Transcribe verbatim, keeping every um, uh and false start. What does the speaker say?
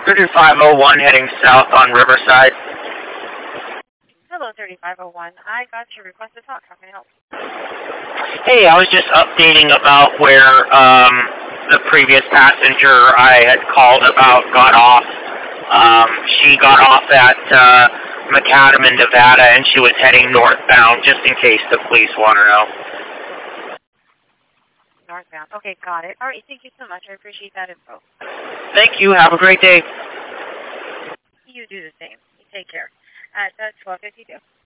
thirty-five oh one heading south on Riverside. Hello, thirty-five oh one. I got your request to talk. How can I help? Hey, I was just updating about where um, the previous passenger I had called about got off. Um, she got off at uh, McAdam in Nevada, and she was heading northbound, just in case the police want to know. Northbound. Okay, got it. All right, thank you so much. I appreciate that info. Thank you. Have a great day. You do the same. You take care. At uh, twelve fifty-two.